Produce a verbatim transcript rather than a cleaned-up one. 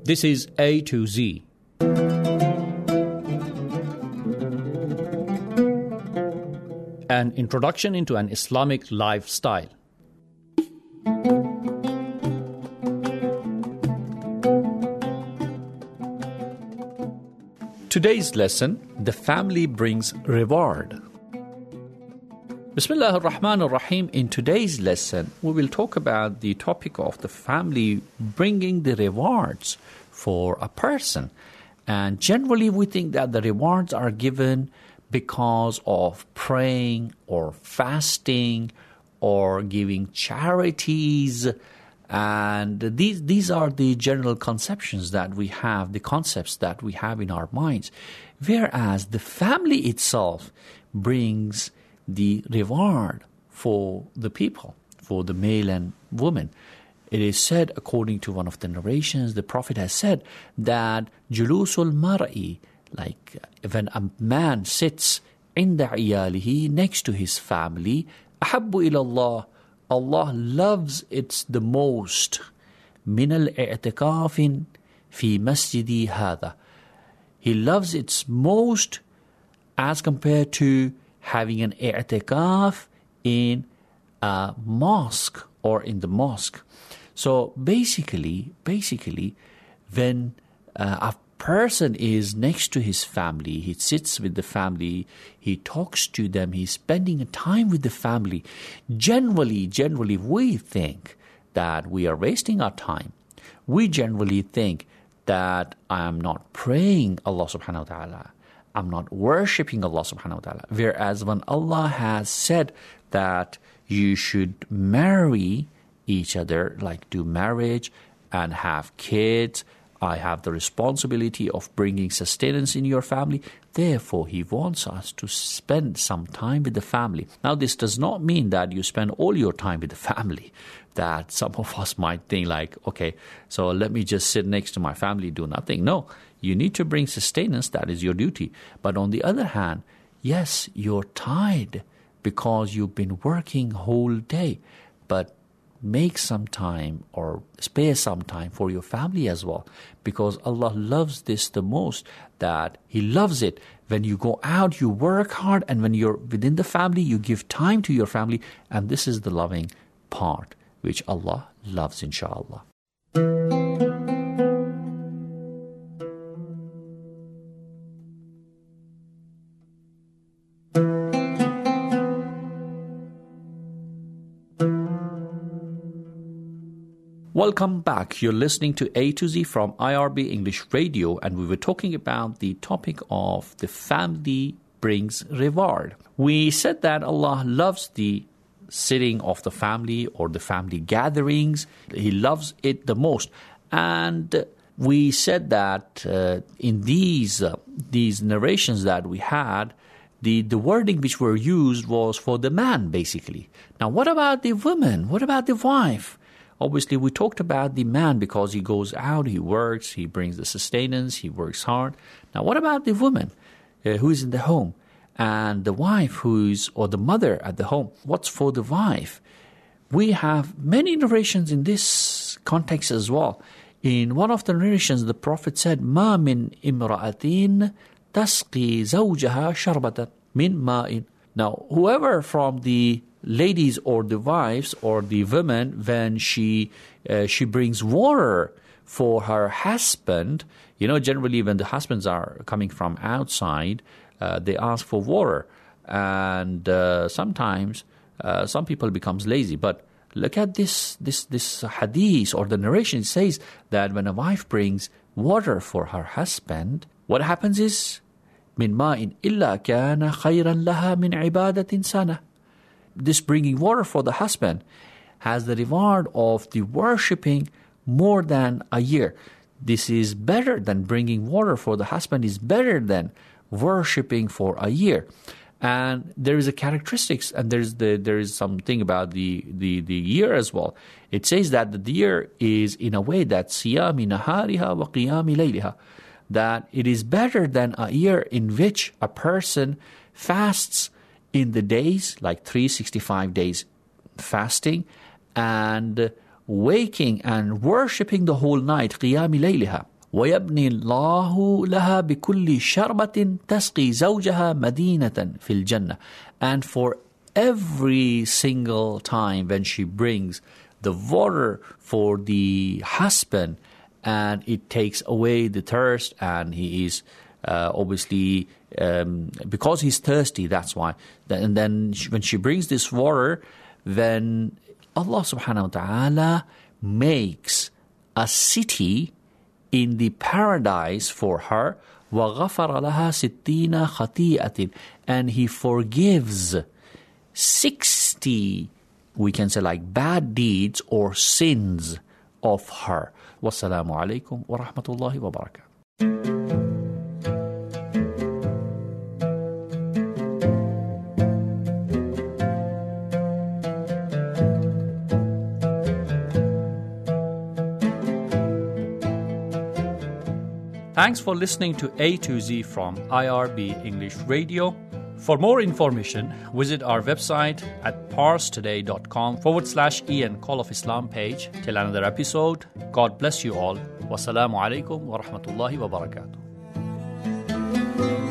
This is A to Z. An introduction into an Islamic lifestyle. Today's lesson, the family brings reward. Bismillah ar-Rahman ar-Rahim. In today's lesson, we will talk about the topic of the family bringing the rewards for a person. And generally, we think that the rewards are given because of praying or fasting or giving charities. And these these are the general conceptions that we have, the concepts that we have in our minds. Whereas the family itself brings the reward for the people, for the male and woman. It is said, according to one of the narrations, the Prophet has said that julusul mar'i, like when a man sits inda iyalihi, next to his family, ahabbu ila Allah, Allah loves it the most. Min al-i'tikafin fi masjidi hadha. He loves it most as compared to having an i'tikaf in a mosque or in the mosque. So basically, basically, when uh, a person is next to his family, he sits with the family, he talks to them, he's spending time with the family. Generally, generally, we think that we are wasting our time. We generally think that I am not praying Allah subhanahu wa ta'ala. I'm not worshipping Allah subhanahu wa ta'ala. Whereas when Allah has said that you should marry each other, like do marriage and have kids, I have the responsibility of bringing sustenance in your family. Therefore, He wants us to spend some time with the family. Now, this does not mean that you spend all your time with the family. That some of us might think like, okay, so let me just sit next to my family, do nothing. No, you need to bring sustenance. That is your duty. But on the other hand, yes, you're tired because you've been working whole day. But make some time or spare some time for your family as well, because Allah loves this the most, that He loves it when you go out, you work hard, and when you're within the family, you give time to your family, and this is the loving part which Allah loves, inshallah. Welcome back. You're listening to A to Z from I R B English Radio, and we were talking about the topic of the family brings reward. We said that Allah loves the sitting of the family or the family gatherings. He loves it the most. And we said that uh, in these uh, these narrations that we had, the, the wording which were used was for the man, basically. Now, what about the woman? What about the wife? Obviously, we talked about the man because he goes out, he works, he brings the sustenance, he works hard. Now, what about the woman uh, who is in the home? And the wife who's, or the mother at the home? What's for the wife? We have many narrations in this context as well. In one of the narrations, the Prophet said, مَا مِنْ إِمْرَأَةٍ تَسْقِي زَوْجَهَا شَرْبَةً مِنْ مَاءٍ. Now, whoever from the ladies or the wives or the women, when she uh, she brings water for her husband, you know, generally when the husbands are coming from outside, uh, they ask for water. And uh, sometimes uh, some people becomes lazy. But look at this, this, this hadith or the narration. It says that when a wife brings water for her husband, what happens is, min ma'in illa kana khayran laha min ibadatin sana. This bringing water for the husband has the reward of the worshipping more than a year. This is better than bringing water for the husband, is better than worshipping for a year. And there is a characteristics, and there's the there is something about the, the, the year as well. It says that the year is in a way that siyami nahariha wa qiyami layliha, that it is better than a year in which a person fasts in the days, like three hundred sixty-five days fasting, and waking and worshipping the whole night, qiyami layliha. ويبني الله لها بكل شربة تسقي زوجها مدينة في الجنة. And for every single time when she brings the water for the husband, and it takes away the thirst, and he is uh, obviously, um, because he's thirsty, that's why. And then she, when she brings this water, then Allah subhanahu wa ta'ala makes a city in the paradise for her, وَغَفَرَ لَهَا سِتِّينَ خَطِيئَةٍ, and he forgives sixty, we can say like bad deeds or sins of her. Wassalamu alaikum wa rahmatullahi wa barakatuh. Thanks for listening to A to Z from I R B English Radio. For more information, visit our website at parstoday.com forward slash Ian Call of Islam page. Till another episode, God bless you all. Wassalamu alaikum wa rahmatullahi wa barakatuh.